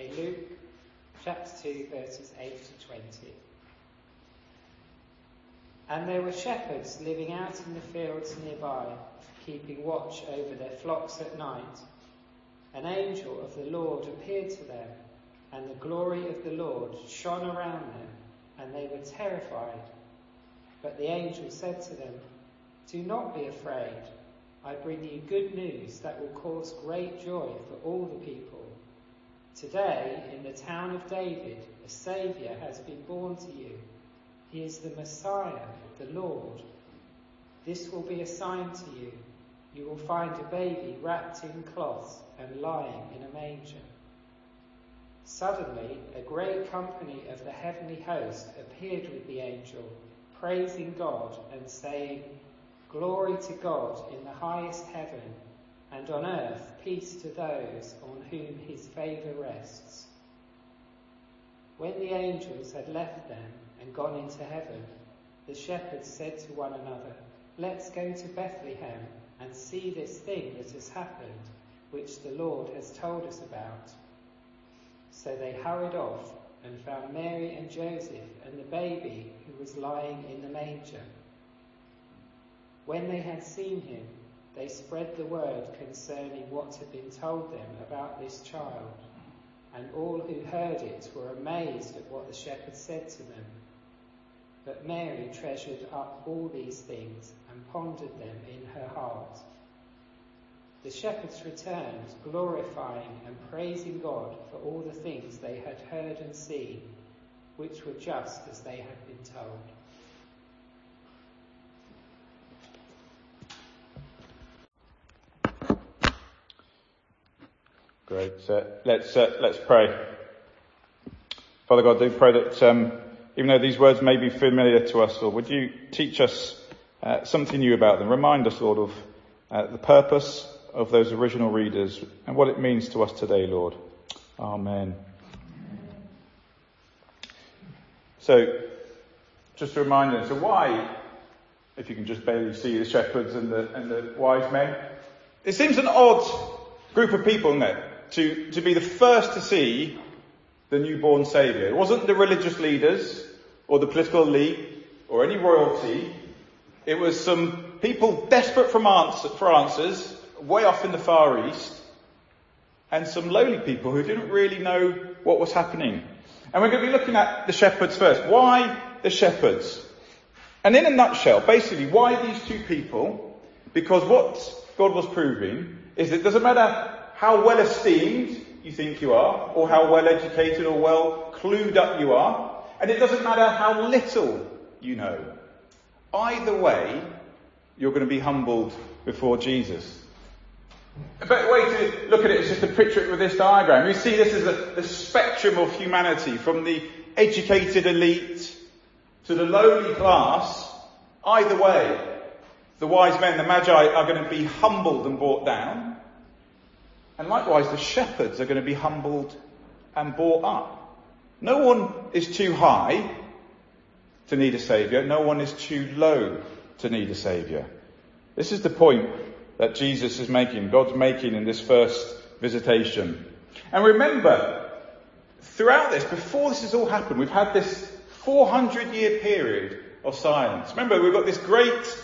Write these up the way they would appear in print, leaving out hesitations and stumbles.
Okay, Luke chapter 2, verses 8 to 20. And there were shepherds living out in the fields nearby, keeping watch over their flocks at night. An angel of the Lord appeared to them, and the glory of the Lord shone around them, and they were terrified. But the angel said to them, "Do not be afraid. I bring you good news that will cause great joy for all the people. Today, in the town of David, a Saviour has been born to you. He is the Messiah, the Lord. This will be a sign to you. You will find a baby wrapped in cloths and lying in a manger." Suddenly, a great company of the heavenly host appeared with the angel, praising God and saying, "Glory to God in the highest heaven, and on earth peace to those on whom his favour rests." When the angels had left them and gone into heaven, the shepherds said to one another, "Let's go to Bethlehem and see this thing that has happened, which the Lord has told us about." So they hurried off and found Mary and Joseph and the baby who was lying in the manger. When they had seen him, they spread the word concerning what had been told them about this child, and all who heard it were amazed at what the shepherds said to them. But Mary treasured up all these things and pondered them in her heart. The shepherds returned, glorifying and praising God for all the things they had heard and seen, which were just as they had been told. Great. Let's pray. Father God, I do pray that even though these words may be familiar to us, Lord, would you teach us something new about them? Remind us, Lord, of the purpose of those original readers and what it means to us today, Lord. Amen. So, just a reminder, so why, if you can just barely see the shepherds and the wise men, it seems an odd group of people, isn't it, to be the first to see the newborn Saviour. It wasn't the religious leaders or the political elite or any royalty. It was some people desperate for answers way off in the Far East, and some lowly people who didn't really know what was happening. And we're going to be looking at the shepherds first. Why the shepherds? And in a nutshell, basically, why these two people? Because what God was proving is that it doesn't matter how well esteemed you think you are, or how well educated or well clued up you are, and it doesn't matter how little you know. Either way, you're going to be humbled before Jesus. A better way to look at it is just to picture it with this diagram. You see this as the spectrum of humanity, from the educated elite to the lowly class. Either way, the wise men, the magi, are going to be humbled and brought down. And likewise, the shepherds are going to be humbled and brought up. No one is too high to need a saviour. No one is too low to need a saviour. This is the point that Jesus is making, God's making in this first visitation. And remember, throughout this, before this has all happened, we've had this 400-year period of silence. Remember, we've got this great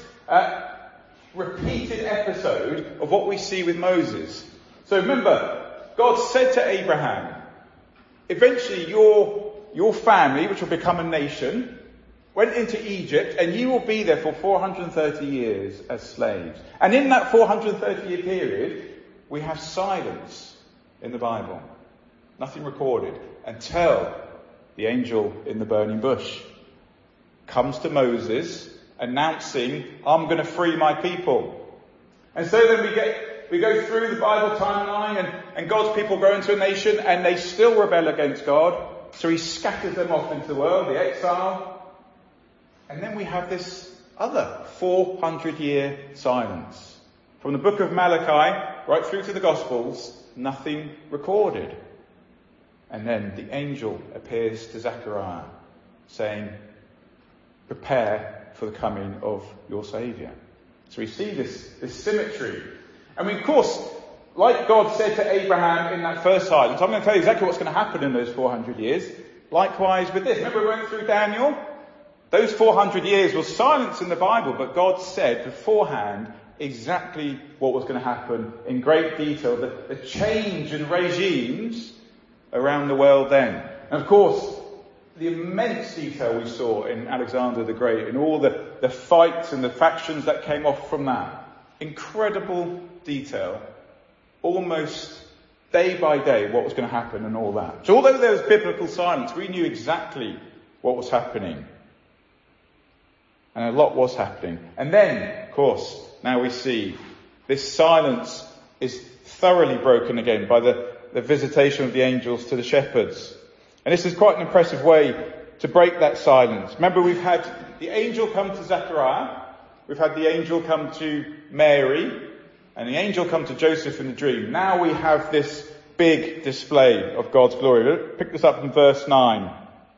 repeated episode of what we see with Moses. So remember, God said to Abraham, eventually your family, which will become a nation, went into Egypt, and you will be there for 430 years as slaves. And in that 430-year period, we have silence in the Bible. Nothing recorded until the angel in the burning bush comes to Moses announcing, "I'm going to free my people." And so then we go through the Bible timeline, and God's people grow into a nation, and they still rebel against God. So he scatters them off into the world, the exile. And then we have this other 400-year silence. From the book of Malachi right through to the Gospels, nothing recorded. And then the angel appears to Zechariah saying, "Prepare for the coming of your Saviour." So we see this symmetry. I mean, of course, like God said to Abraham in that first silence, I'm going to tell you exactly what's going to happen in those 400 years. Likewise with this. Remember we went through Daniel? Those 400 years was silence in the Bible, but God said beforehand exactly what was going to happen in great detail, the change in regimes around the world then. And of course, the immense detail we saw in Alexander the Great and all the fights and the factions that came off from that. Incredible detail. Almost day by day what was going to happen and all that. So although there was biblical silence, we knew exactly what was happening. And a lot was happening. And then, of course, now we see this silence is thoroughly broken again by the visitation of the angels to the shepherds. And this is quite an impressive way to break that silence. Remember, we've had the angel come to Zechariah, we've had the angel come to Mary, and the angel come to Joseph in the dream. Now we have this big display of God's glory. We'll pick this up in verse 9.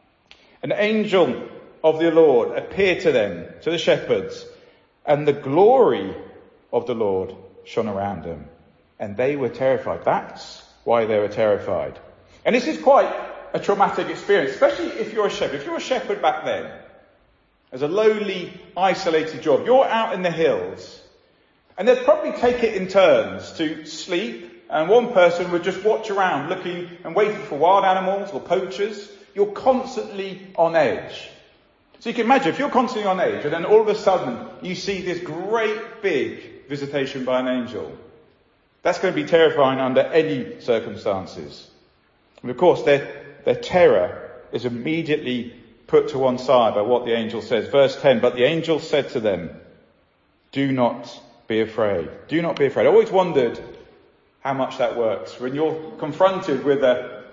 An angel of the Lord appeared to them, to the shepherds, and the glory of the Lord shone around them. And they were terrified. That's why they were terrified. And this is quite a traumatic experience, especially if you're a shepherd. If you're a shepherd back then, as a lowly, isolated job, you're out in the hills, and they'd probably take it in turns to sleep, and one person would just watch around looking and waiting for wild animals or poachers. You're constantly on edge. So you can imagine if you're constantly on edge and then all of a sudden you see this great big visitation by an angel. That's going to be terrifying under any circumstances. And of course their terror is immediately put to one side by what the angel says. Verse 10, but the angel said to them, do not be afraid. Do not be afraid. I always wondered how much that works. When you're confronted with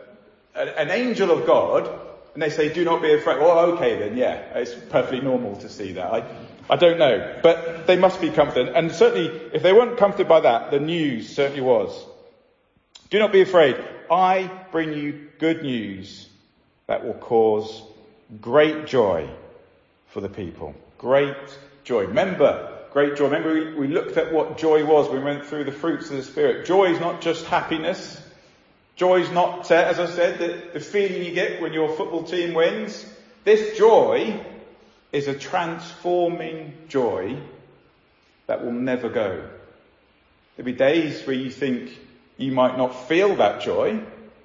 an angel of God, and they say, do not be afraid. Well, okay then, yeah. It's perfectly normal to see that. I don't know. But they must be comforted. And certainly, if they weren't comforted by that, the news certainly was. Do not be afraid. I bring you good news that will cause great joy for the people. Great joy. Remember, great joy. Remember we looked at what joy was. We went through the fruits of the Spirit. Joy is not just happiness. Joy is not, as I said, the feeling you get when your football team wins. This joy is a transforming joy that will never go. There'll be days where you think you might not feel that joy,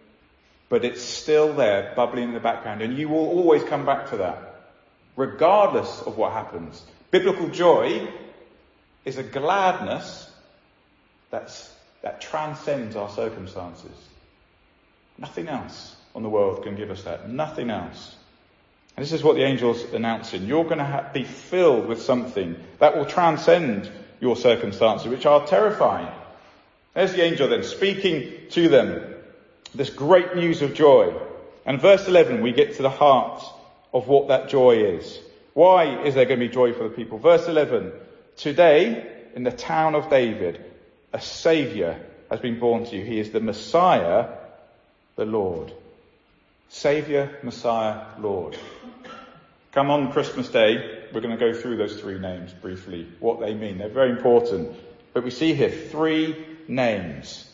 but it's still there, bubbling in the background, and you will always come back to that, regardless of what happens. Biblical joy is a gladness that transcends our circumstances. Nothing else on the world can give us that. Nothing else. And this is what the angel's announcing. You're going to be filled with something that will transcend your circumstances, which are terrifying. There's the angel then speaking to them. This great news of joy. And verse 11, we get to the heart of what that joy is. Why is there going to be joy for the people? Verse 11, today in the town of David, a Saviour has been born to you. He is the Messiah, the Lord. Saviour, Messiah, Lord. Come on Christmas Day, we're going to go through those three names briefly, what they mean. They're very important. But we see here three names.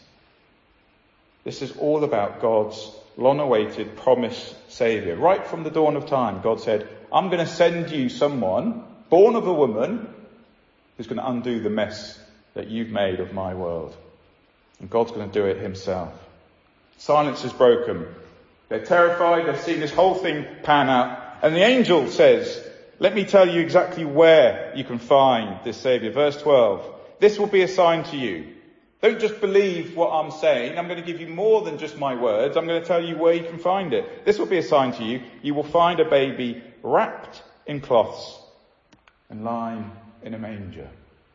This is all about God's long-awaited promised Saviour. Right from the dawn of time, God said, I'm going to send you someone born of a woman who's going to undo the mess that you've made of my world. And God's going to do it himself. Silence is broken. They're terrified. They've seen this whole thing pan out. And the angel says, let me tell you exactly where you can find this Saviour. Verse 12. This will be a sign to you. Don't just believe what I'm saying. I'm going to give you more than just my words. I'm going to tell you where you can find it. This will be a sign to you. You will find a baby wrapped in cloths and lying in a manger.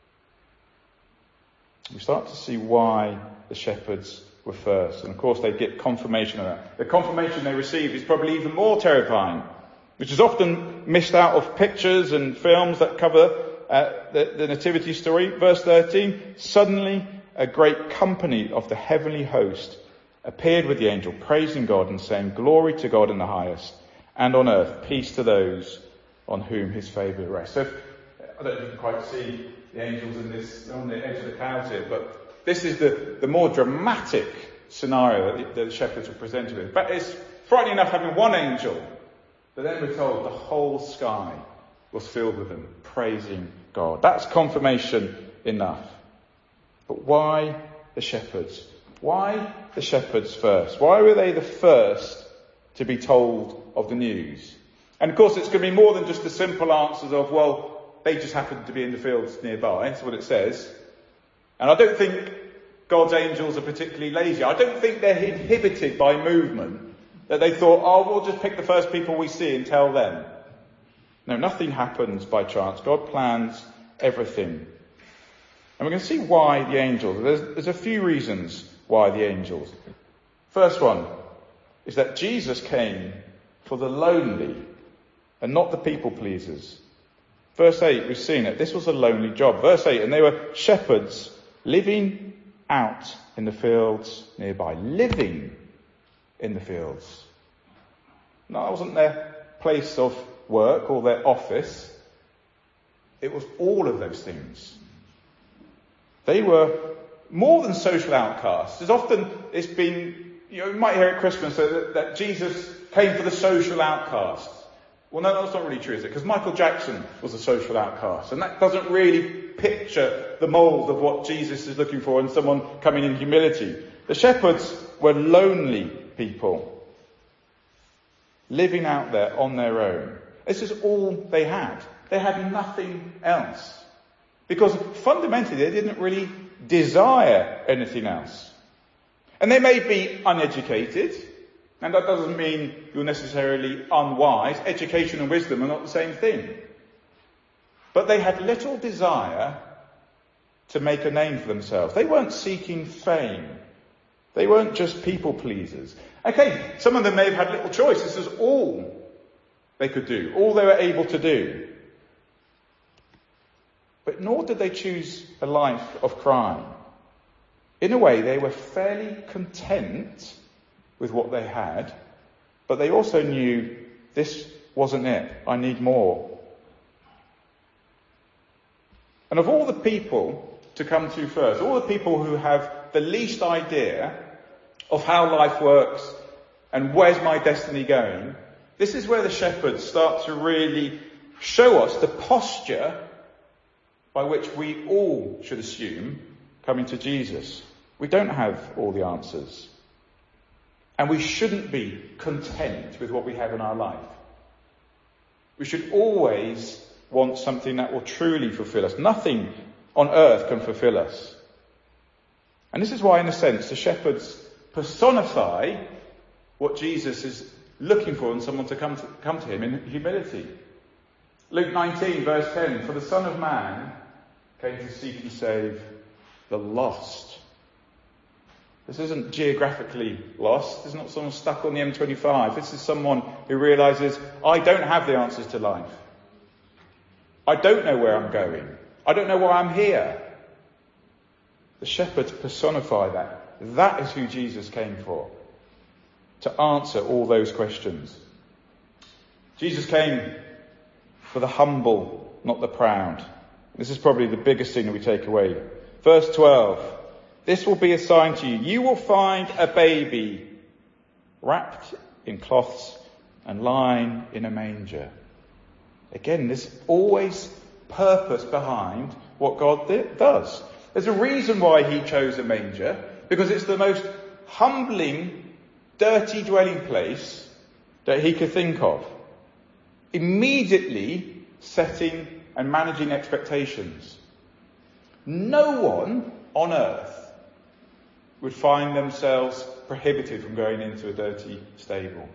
We start to see why the shepherds were first. And of course they get confirmation of that. The confirmation they receive is probably even more terrifying, which is often missed out of pictures and films that cover the nativity story. Verse 13, suddenly a great company of the heavenly host appeared with the angel, praising God and saying, glory to God in the highest, and on earth peace to those on whom his favour rests. So I don't know if you can quite see the angels in this on the edge of the clouds here, but this is the more dramatic scenario that the shepherds were presented with. But it's frightening enough having one angel, but then we're told the whole sky was filled with them, praising God. That's confirmation enough. But why the shepherds? Why the shepherds first? Why were they the first to be told of the news? And of course it's going to be more than just the simple answers of, well, they just happened to be in the fields nearby. That's what it says. And I don't think God's angels are particularly lazy. I don't think they're inhibited by movement, that they thought, oh, we'll just pick the first people we see and tell them. No, nothing happens by chance. God plans everything. And we're going to see why the angels. There's a few reasons why the angels. First one is that Jesus came for the lonely and not the people pleasers. Verse 8, we've seen it. This was a lonely job. Verse 8, and they were shepherds living out in the fields nearby. Living in the fields. No, that wasn't their place of work or their office. It was all of those things. They were more than social outcasts. It's been, you might hear at Christmas that Jesus came for the social outcasts. Well, no, that's not really true, is it? Because Michael Jackson was a social outcast, and that doesn't really picture the mould of what Jesus is looking for in someone coming in humility. The shepherds were lonely people, living out there on their own. This is all they had. They had nothing else. Because fundamentally they didn't really desire anything else. And they may be uneducated, and that doesn't mean you're necessarily unwise. Education and wisdom are not the same thing. But they had little desire to make a name for themselves. They weren't seeking fame. They weren't just people pleasers. Okay, some of them may have had little choice. This is all they could do, all they were able to do. But nor did they choose a life of crime. In a way, they were fairly content with what they had, but they also knew this wasn't it. I need more. And of all the people to come to first, all the people who have the least idea of how life works and where's my destiny going, this is where the shepherds start to really show us the posture by which we all should assume coming to Jesus. We don't have all the answers. And we shouldn't be content with what we have in our life. We should always want something that will truly fulfill us. Nothing on earth can fulfill us. And this is why, in a sense, the shepherds personify what Jesus is looking for in someone to come to him in humility. Luke 19, verse 10, for the Son of Man came to seek and save the lost. This isn't geographically lost. This is not someone stuck on the M25. This is someone who realises, I don't have the answers to life. I don't know where I'm going. I don't know why I'm here. The shepherds personify that. That is who Jesus came for. To answer all those questions. Jesus came for the humble, not the proud. This is probably the biggest thing that we take away. Verse 12. This will be a sign to you. You will find a baby wrapped in cloths and lying in a manger. Again, there's always purpose behind what God does. There's a reason why he chose a manger, because it's the most humbling, dirty dwelling place that he could think of. Immediately setting and managing expectations. No one on earth would find themselves prohibited from going into a dirty stable.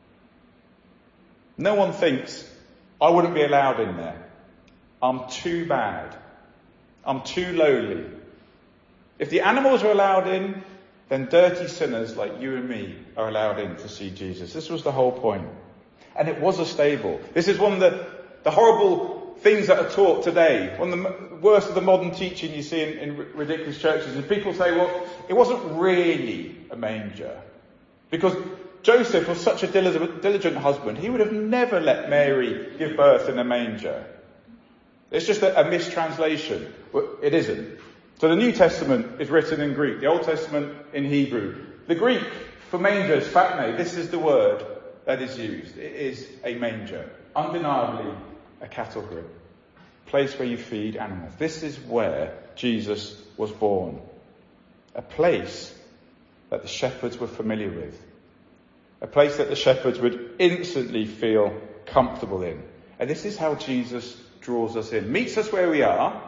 No one thinks, I wouldn't be allowed in there. I'm too bad. I'm too lowly. If the animals are allowed in, then dirty sinners like you and me are allowed in to see Jesus. This was the whole point. And it was a stable. This is one of the horrible things that are taught today. One of the worst of the modern teaching you see in ridiculous churches is people say, well, it wasn't really a manger. Because Joseph was such a diligent husband, he would have never let Mary give birth in a manger. It's just a mistranslation. Well, it isn't. So the New Testament is written in Greek, the Old Testament in Hebrew. The Greek for manger is phagme. This is the word that is used. It is a manger, undeniably a cattle crib, a place where you feed animals. This is where Jesus was born, a place that the shepherds were familiar with, a place that the shepherds would instantly feel comfortable in. And this is how Jesus draws us in, meets us where we are,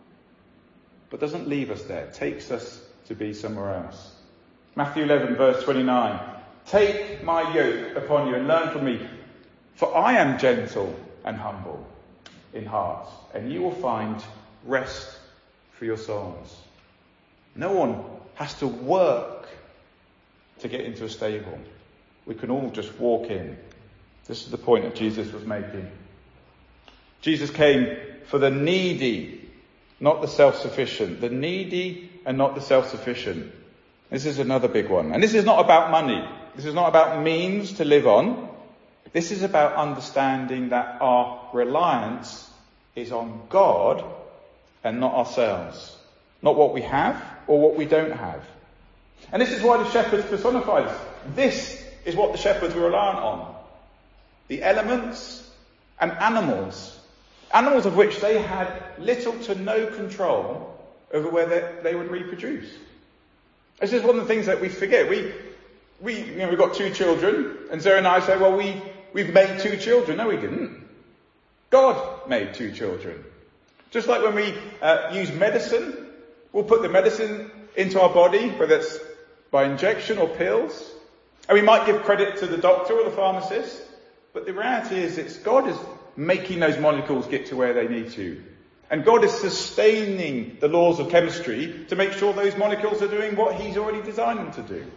but doesn't leave us there, takes us to be somewhere else. Matthew 11 verse 29, take my yoke upon you and learn from me, for I am gentle and humble in heart, and you will find rest for your souls. No one has to work to get into a stable. We can all just walk in. This is the point that Jesus was making. Jesus came for the needy, not the self-sufficient. The needy and not the self-sufficient. This is another big one. And this is not about money. This is not about means to live on. This is about understanding that our reliance is on God and not ourselves. Not what we have or what we don't have. And this is why the shepherds personified us. This is what the shepherds were reliant on. The elements and animals. Animals of which they had little to no control over where they would reproduce. This is one of the things that we forget. We've got 2 children, and Sarah and I say, well, we've made 2 children. No, we didn't. God made 2 children. Just like when we use medicine, we'll put the medicine into our body, whether it's by injection or pills. And we might give credit to the doctor or the pharmacist, but the reality is it's God is making those molecules get to where they need to. And God is sustaining the laws of chemistry to make sure those molecules are doing what he's already designed them to do.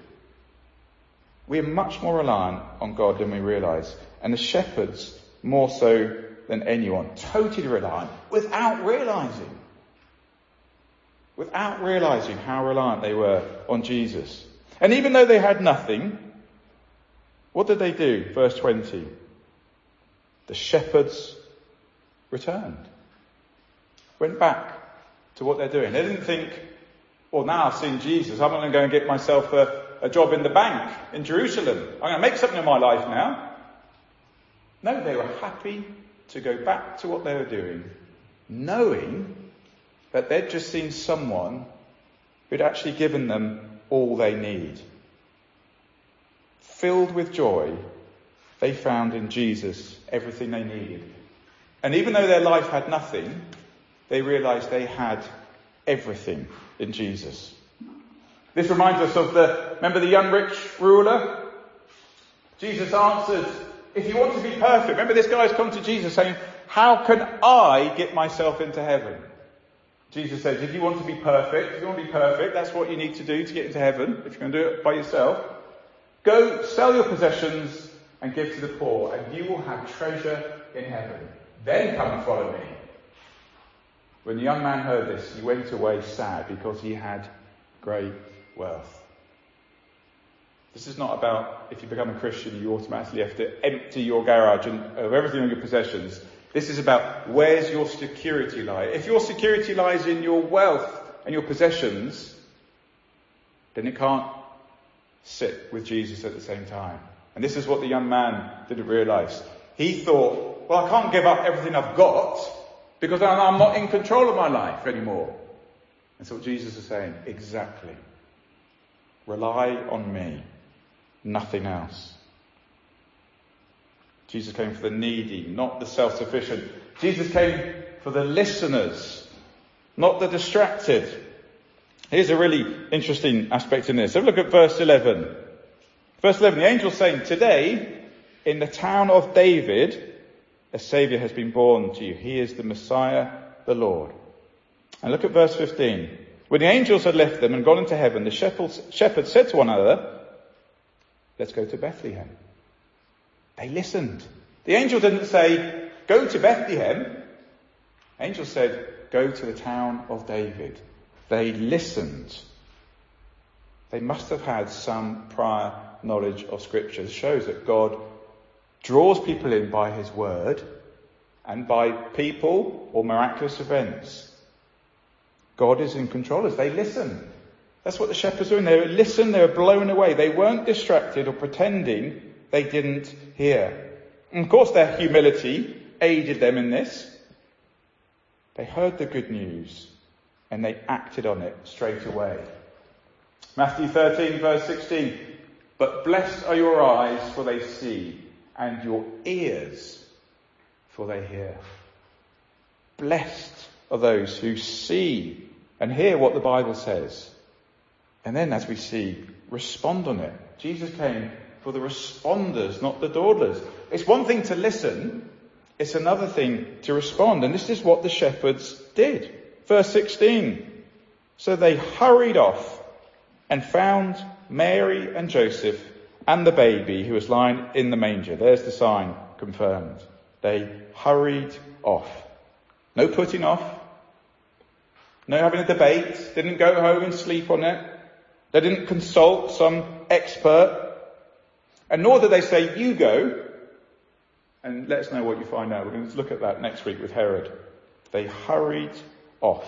We are much more reliant on God than we realise. And the shepherds, more so than anyone, totally reliant without realising how reliant they were on Jesus. And even though they had nothing, what did they do? Verse 20. The shepherds returned. Went back to what they're doing. They didn't think, well, now I've seen Jesus, I'm going to go and get myself a job in the bank in Jerusalem. I'm going to make something of my life now. No, they were happy to go back to what they were doing, knowing that they'd just seen someone who'd actually given them all they need. Filled with joy, they found in Jesus everything they needed. And even though their life had nothing, they realised they had everything in Jesus. This reminds us of remember the young rich ruler? Jesus answered, if you want to be perfect, remember this guy's come to Jesus saying, how can I get myself into heaven? Jesus says, if you want to be perfect, that's what you need to do to get into heaven. If you're going to do it by yourself, go sell your possessions and give to the poor, and you will have treasure in heaven. Then come and follow me. When the young man heard this, he went away sad because he had great wealth. This is not about if you become a Christian, you automatically have to empty your garage of everything in your possessions. This is about where's your security lie. If your security lies in your wealth and your possessions, then it can't sit with Jesus at the same time. And this is what the young man didn't realise. He thought, well, I can't give up everything I've got because I'm not in control of my life anymore. And so what Jesus is saying, exactly. Rely on me, nothing else. Jesus came for the needy, not the self-sufficient. Jesus came for the listeners, not the distracted. Here's a really interesting aspect in this. Have a look at verse 11. Verse 11, the angel's saying, today, in the town of David, a Saviour has been born to you. He is the Messiah, the Lord. And look at verse 15. When the angels had left them and gone into heaven, the shepherds said to one another, let's go to Bethlehem. They listened. The angel didn't say, go to Bethlehem. The angel said, go to the town of David. They listened. They must have had some prior knowledge of Scripture. It shows that God draws people in by his word and by people or miraculous events. God is in control as they listen. That's what the shepherds were doing. They listened, they were blown away. They weren't distracted or pretending they didn't hear. And of course their humility aided them in this. They heard the good news and they acted on it straight away. Matthew 13 verse 16. But blessed are your eyes, for they see, and your ears, for they hear. Blessed are those who see and hear what the Bible says. And then, as we see, respond on it. Jesus came for the responders, not the dawdlers. It's one thing to listen. It's another thing to respond. And this is what the shepherds did. Verse 16. So they hurried off and found Mary and Joseph and the baby who was lying in the manger. There's the sign confirmed. They hurried off. No putting off. No having a debate. Didn't go home and sleep on it. They didn't consult some expert. And nor did they say, you go and let us know what you find out. We're going to look at that next week with Herod. They hurried off.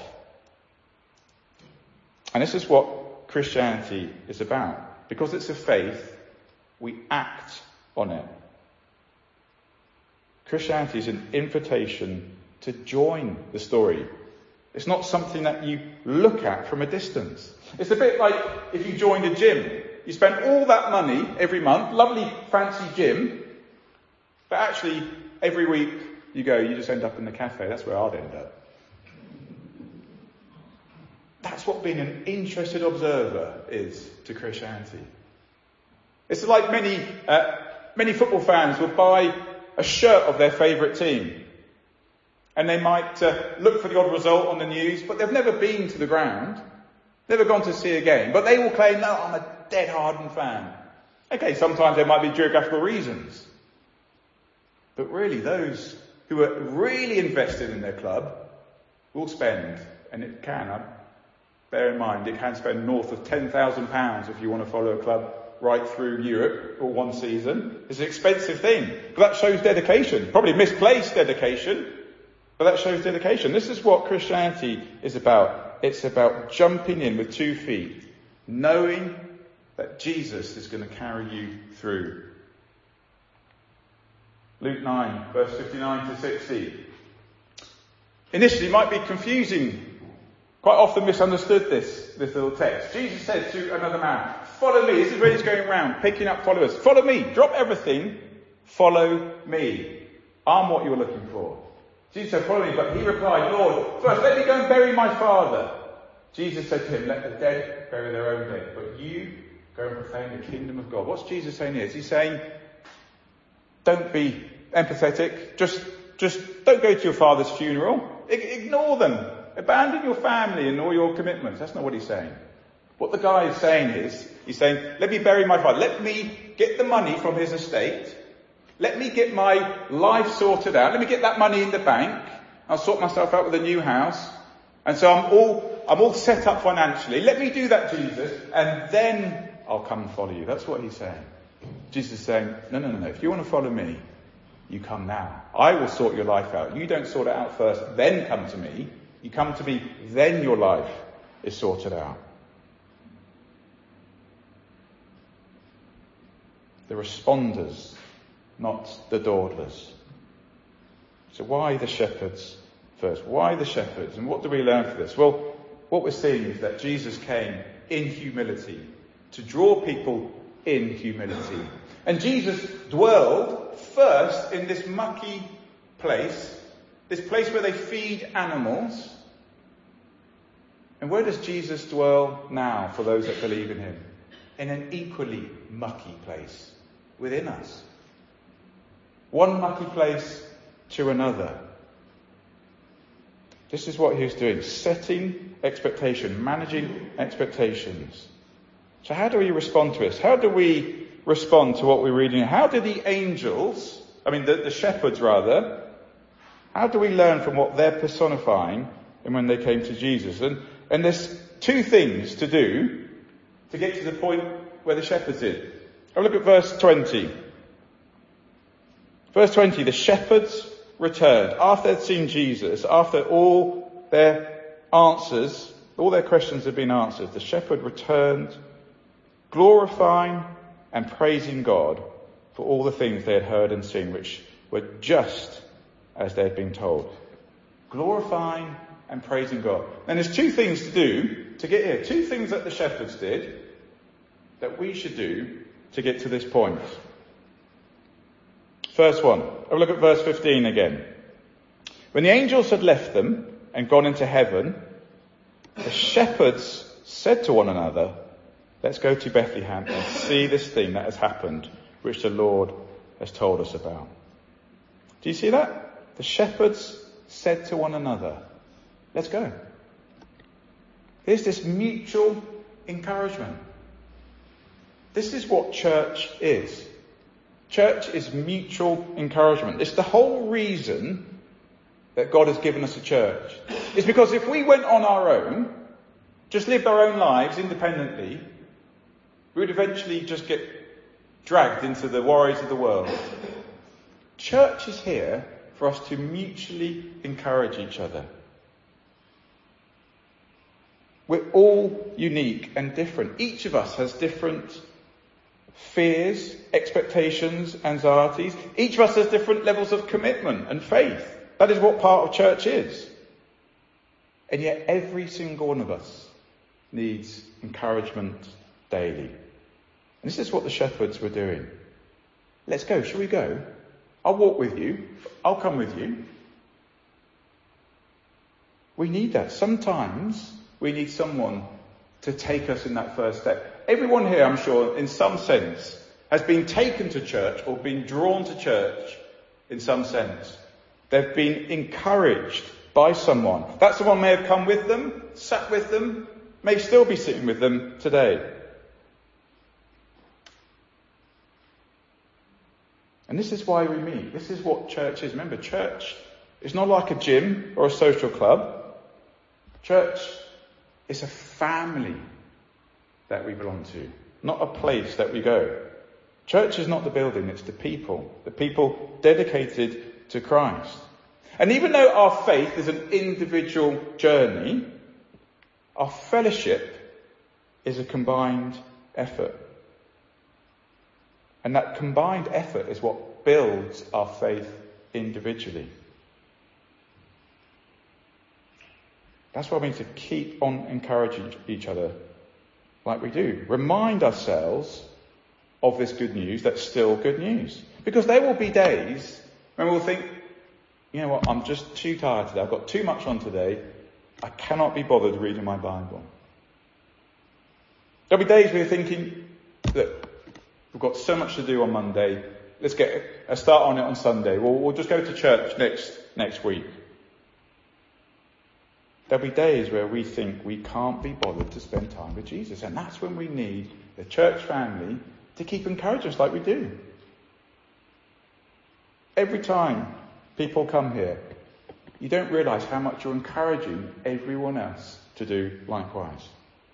And this is what Christianity is about. Because it's a faith, we act on it. Christianity is an invitation to join the story. It's not something that you look at from a distance. It's a bit like if you joined a gym. You spend all that money every month, lovely fancy gym, but actually every week you go, you just end up in the cafe. That's where I'd end up. That's what being an interested observer is to Christianity. It's like many football fans will buy a shirt of their favourite team. And they might look for the odd result on the news, but they've never been to the ground, never gone to see a game. But they will claim, no, I'm a dead hardened fan. Okay, sometimes there might be geographical reasons. But really, those who are really invested in their club will spend, and it can, bear in mind, it can spend north of £10,000 if you want to follow a club right through Europe for one season. It's an expensive thing. But that shows dedication. Probably misplaced dedication. But that shows dedication. This is what Christianity is about. It's about jumping in with 2 feet, knowing that Jesus is going to carry you through. Luke 9, verse 59 to 60. Initially, it might be confusing. Quite often misunderstood this little text. Jesus said to another man, follow me. This is where he's going around, picking up followers. Follow me. Drop everything. Follow me. I'm what you're looking for. Jesus said, follow me, but he replied, Lord, first let me go and bury my father. Jesus said to him, let the dead bury their own dead, but you go and proclaim the kingdom of God. What's Jesus saying here? Is he saying, don't be empathetic, just don't go to your father's funeral, ignore them, abandon your family and all your commitments. That's not what he's saying. What the guy is saying is, he's saying, let me bury my father, let me get the money from his estate. Let me get my life sorted out. Let me get that money in the bank. I'll sort myself out with a new house. And so I'm all set up financially. Let me do that, Jesus, and then I'll come and follow you. That's what he's saying. Jesus is saying, no. If you want to follow me, you come now. I will sort your life out. You don't sort it out first, then come to me. You come to me, then your life is sorted out. The responders, not the dawdlers. So why the shepherds first? Why the shepherds? And what do we learn from this? Well, what we're seeing is that Jesus came in humility to draw people in humility. And Jesus dwelled first in this mucky place, this place where they feed animals. And where does Jesus dwell now for those that believe in him? In an equally mucky place within us. One mucky place to another. This is what he was doing, setting expectation, managing expectations. So how do we respond to this? How do we respond to what we're reading? How do the angels, the shepherds rather, how do we learn from what they're personifying and when they came to Jesus? And there's 2 things to do to get to the point where the shepherds did. Have a look at verse 20. Verse 20, the shepherds returned after they'd seen Jesus, after all their answers All their questions had been answered. The shepherd returned, glorifying and praising God for all the things they had heard and seen, which were just as they had been told. Glorifying and praising God. And there's two things to do to get here. Two things that the shepherds did that we should do to get to this point. First one, have a look at verse 15 again. When the angels had left them and gone into heaven, the shepherds said to one another, let's go to Bethlehem and see this thing that has happened, which the Lord has told us about. Do you see that? The shepherds said to one another, let's go. Here's this mutual encouragement. This is what church is. Church is mutual encouragement. It's the whole reason that God has given us a church. It's because if we went on our own, just lived our own lives independently, we would eventually just get dragged into the worries of the world. Church is here for us to mutually encourage each other. We're all unique and different. Each of us has different fears, expectations, anxieties. Each of us has different levels of commitment and faith. That is what part of church is. And yet every single one of us needs encouragement daily. And this is what the shepherds were doing. Let's go. Shall we go? I'll walk with you. I'll come with you. We need that. Sometimes we need someone to take us in that first step. Everyone here, I'm sure, in some sense, has been taken to church or been drawn to church in some sense. They've been encouraged by someone. That someone may have come with them, sat with them, may still be sitting with them today. And this is why we meet. This is what church is. Remember, church is not like a gym or a social club. Church is a family that we belong to, not a place that we go. Church is not the building, it's the people dedicated to Christ. And even though our faith is an individual journey, our fellowship is a combined effort. And that combined effort is what builds our faith individually. That's why we need to keep on encouraging each other like we do. Remind ourselves of this good news that's still good news. Because there will be days when we'll think, you know what, I'm just too tired today. I've got too much on today. I cannot be bothered reading my Bible. There'll be days where you're thinking, look, we've got so much to do on Monday. Let's get a start on it on Sunday. We'll just go to church next week. There'll be days where we think we can't be bothered to spend time with Jesus. And that's when we need the church family to keep encouraging us like we do. Every time people come here, you don't realise how much you're encouraging everyone else to do likewise.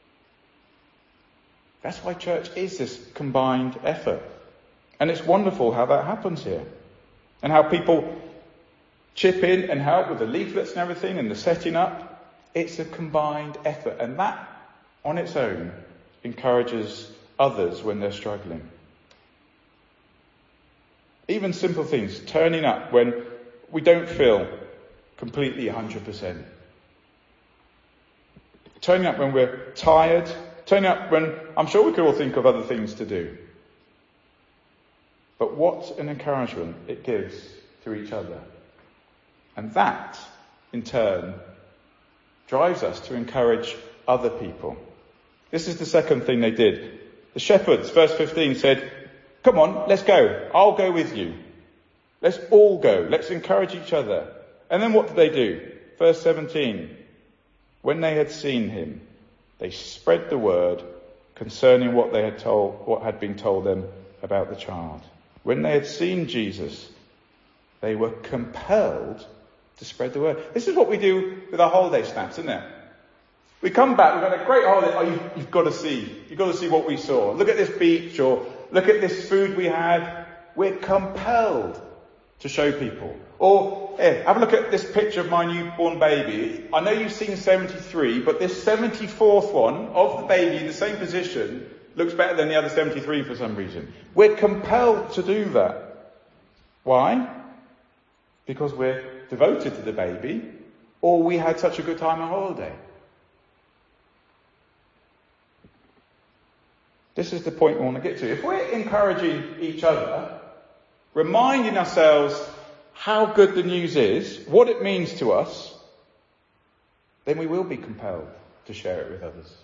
That's why church is this combined effort. And it's wonderful how that happens here. And how people chip in and help with the leaflets and everything and the setting up. It's a combined effort. And that on its own encourages others when they're struggling. Even simple things, turning up when we don't feel completely 100%. Turning up when we're tired. Turning up when I'm sure we could all think of other things to do. But what an encouragement it gives to each other. And that, in turn, drives us to encourage other people. This is the second thing they did. The shepherds, verse 15, said, come on, let's go. I'll go with you. Let's all go. Let's encourage each other. And then what did they do? Verse 17, when they had seen him, they spread the word concerning what had been told them about the child. When they had seen Jesus, they were compelled to spread the word. This is what we do with our holiday snaps, isn't it? We come back, we've had a great holiday. Oh, you've got to see what we saw. Look at this beach, or look at this food we had. We're compelled to show people. Or have a look at this picture of my newborn baby. I know you've seen 73, but this 74th one of the baby in the same position looks better than the other 73 for some reason. We're compelled to do that. Why? Because we're devoted to the baby, or we had such a good time on holiday. This is the point we want to get to. If we're encouraging each other, reminding ourselves how good the news is, what it means to us, then we will be compelled to share it with others.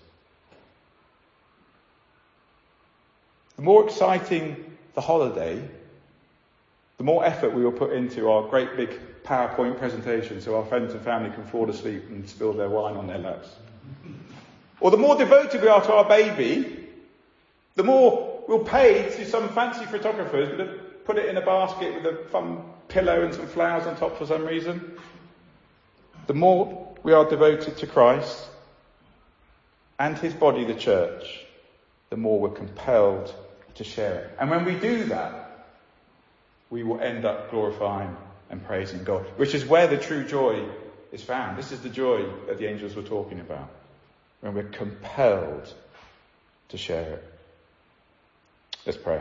The more exciting the holiday, the more effort we will put into our great big PowerPoint presentation so our friends and family can fall asleep and spill their wine on their laps. Or the more devoted we are to our baby, the more we'll pay to some fancy photographers to put it in a basket with a fun pillow and some flowers on top for some reason. The more we are devoted to Christ and his body, the church, the more we're compelled to share it. And when we do that, we will end up glorifying and praising God, which is where the true joy is found. This is the joy that the angels were talking about, when we're compelled to share it. Let's pray.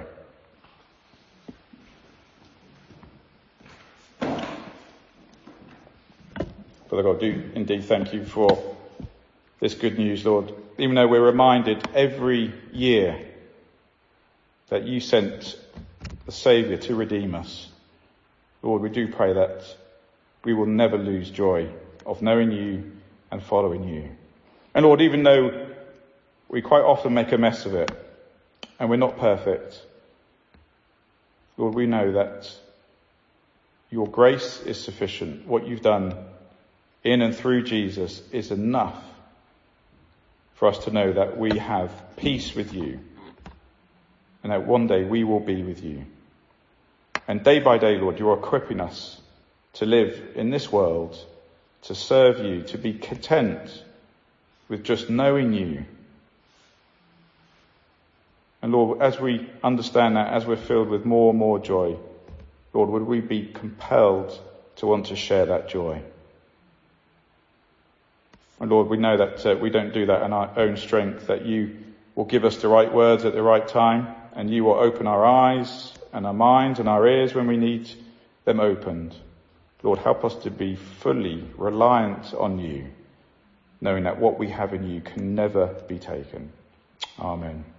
Father God, do indeed thank you for this good news, Lord. Even though we're reminded every year that you sent the Saviour to redeem us, Lord, we do pray that we will never lose joy of knowing you and following you. And Lord, even though we quite often make a mess of it and we're not perfect, Lord, we know that your grace is sufficient. What you've done in and through Jesus is enough for us to know that we have peace with you and that one day we will be with you. And day by day, Lord, you're equipping us to live in this world, to serve you, to be content with just knowing you. And Lord, as we understand that, as we're filled with more and more joy, Lord, would we be compelled to want to share that joy? And Lord, we know that we don't do that in our own strength, that you will give us the right words at the right time, and you will open our eyes and our minds and our ears when we need them opened. Lord, help us to be fully reliant on you, knowing that what we have in you can never be taken. Amen.